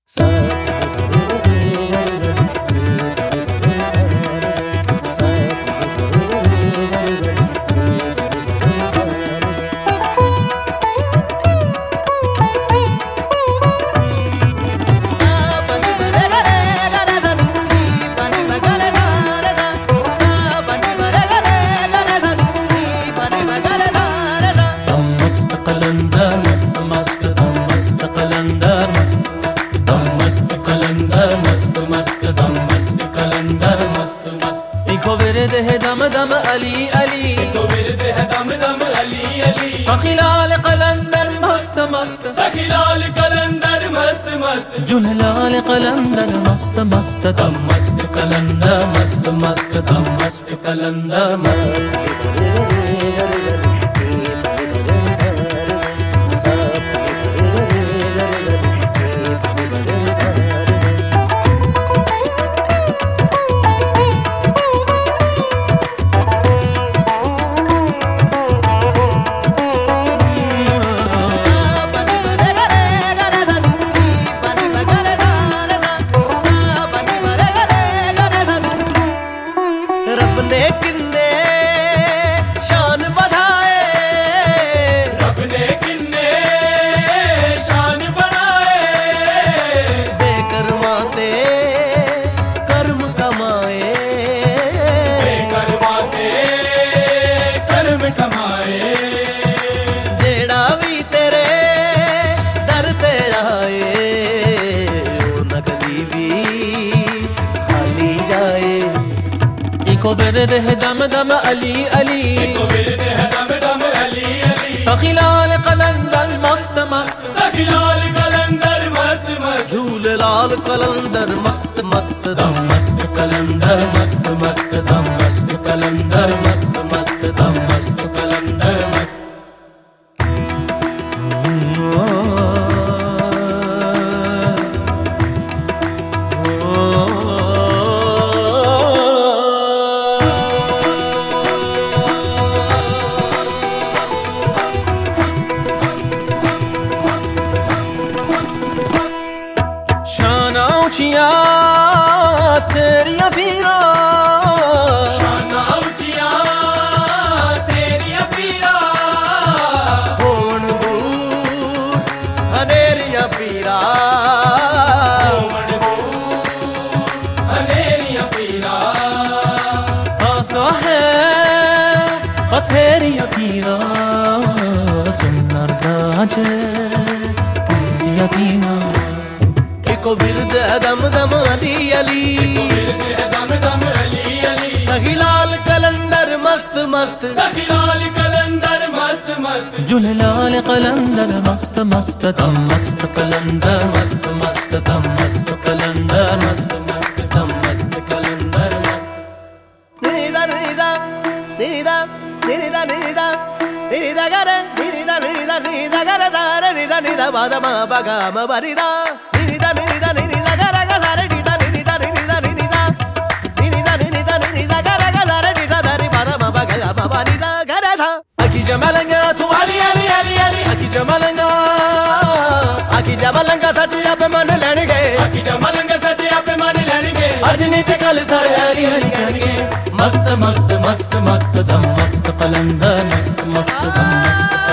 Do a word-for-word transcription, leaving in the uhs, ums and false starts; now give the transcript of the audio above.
कलंदर मस्त मस्त दम मस्त कलंदर मस्त दम मस्त कलंदर मस्त मस्त दम मस्त कलंदर मस्त मस्त इको विरद है दम दम अली अली इको विरद है दम दम अली अली सखीलाल कलंदर मस्त मस्त सखीलाल कलंदर मस्त मस्त जुललाल कलंदर मस्त मस्त दम मस्त कलंदर मस्त मस्त दम मस्त कलंदर मस्त इको विरद है दम दम अली अली इको विरद है दम दम अली अली सखीलाल कलंदर मस्त मस्त सखीलाल कलंदर मस्त मस्त झूलेलाल कलंदर मस्त मस्त दम मस्त कलंदर मस्त मस्त दम मस्त कलंदर मस्त मस्त दम मस्त कलंदर मस्त ऊंचिया तेरिया पीरा शाना ऊंचिया तेरिया पीरा होवन दूर हनेरिया पीरा होवन दूर हनेरिया पीरा आसा है हथेरिया पीरा सुंदर साजे यतीमा इको विरद है दम दम अली अली इको विरद है दम दम अली अली सखीलाल कलंदर मस्त मस्त सखीलाल कलंदर मस्त मस्त जुललाल कलंदर मस्त मस्त दम मस्त कलंदर मस्त मस्त दम मस्त कलंदर मस्त मस्त दम मस्त कलंदर मस्त निदा निदा निदा निदा निदा निदा गरे निदा निदा निदा गरे दारे निदा निदा बादा मा बगा मा बरिदा निदा निदा निदा गरे गरे निदा निदा निदा निदा निदा निदा निदा गरे गरे निदा दारी बादा मा बगा मा बरिदा गरे था अकी जमलंगा तू अली अली अली अली अकी जमलंगा अकी जमलंगा सचिया पे मन लेणगे अकी जमलंगा सचिया पे मन लेणगे अजनीत कल सारे अली अली कहणगे मस्त मस्त मस्त मस्त दम मस्त कलंदर मस्त मस्त दम मस्त